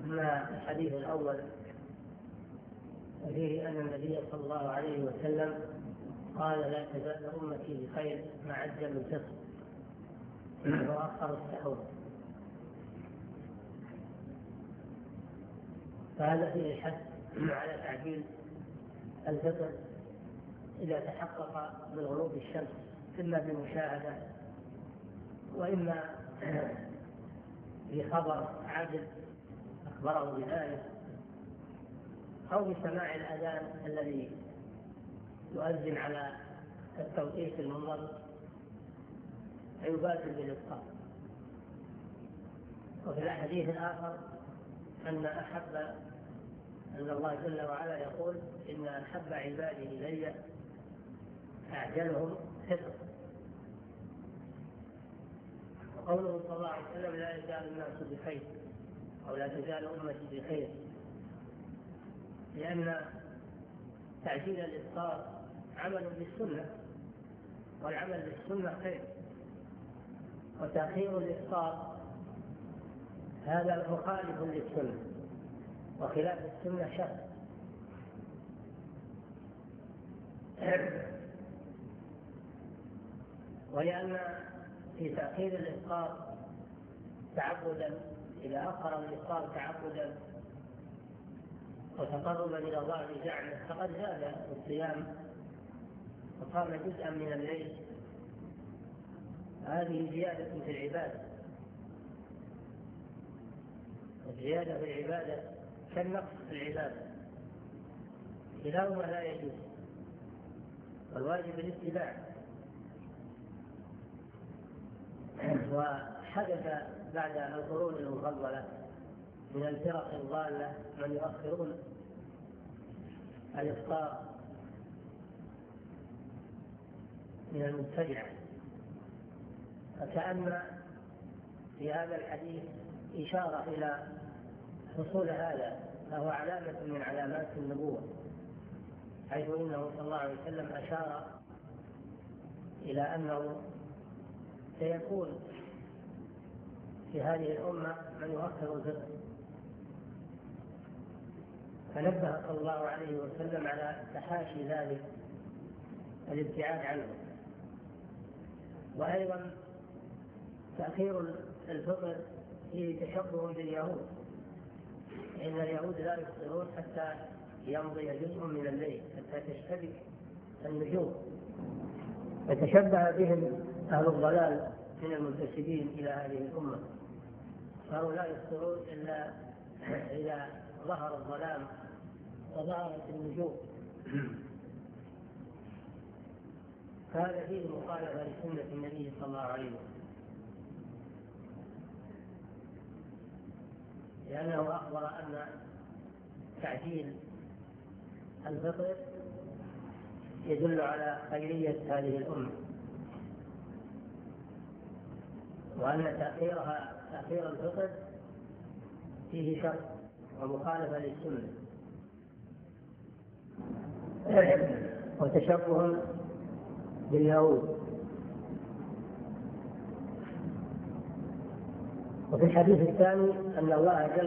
أما الحديث الأول فيه أن النبي صلى الله عليه وسلم قال: لا تزال أمتي بخير ما عجلوا الفطر وأخروا السحور. فهذا فيه الحث على تعجيل الفطر إذا تحقق بغروب الشمس، إما بمشاهدة وإما بخبر عادل أخبره بذلك، أو بسماع الأذان الذي يؤذن على التوقيت المنضبط فيبادر بالإفطار. وفي الحديث الآخر أن الله جل وعلا يقول: إن أحب عباده إلي أعجلهم فطرا. وقوله صلى الله عليه وسلم: لا يزال الناس بخير، أو لا تزال أمتي بخير، لأن تعجيل الإفطار عمل بالسنة، والعمل بالسنة خير، وتأخير الإفطار هذا مخالف للسنة، وخلاف السنة شر. ولأن في تأخير الإفطار تعبدا، إذا أخر الإفطار تعبدا وتقربا إلى الله بزعمه فقد زاد الصيام وقام جزءا من الليل. هذه زيادة في العبادة، والزيادة في العبادة كالنقص في العبادة، كلاهما لا يجوز، والواجب الاتباع. وحدث بعد القرون المفضلة من الفرق الضالة من يؤخرون الإفطار من المبتدعة، فكأن في هذا الحديث إشارة إلى حصول هذا، فهو علامة من علامات النبوة، حيث إنه صلى الله عليه وسلم أشار إلى أنه سيكون في هذه الأمة من يؤخر الفطر، فنبه صلى الله عليه وسلم على تحاشي ذلك الابتعاد عنه. وأيضا تأخير الفطر فيه تشبه باليهود، إن اليهود لا يفطرون حتى يمضي جزء من الليل، حتى تشتبك النجوم، فتشبه بهم أهل الضلال من المنتسبين إلى هذه الأمة، فهم لا يفطرون إلا إذا ظهر الظلام وظهرت النجوم. هذا فيه مخالفة لسنة النبي صلى الله عليه وسلم، لأنه أخبر أن تعجيل الفطر يدل على خيرية هذه الأمة، وأن تأخير الفطر فيه شر ومخالفة للسنة وتشبه باليهود. وفي الحديث الثاني أن الله جل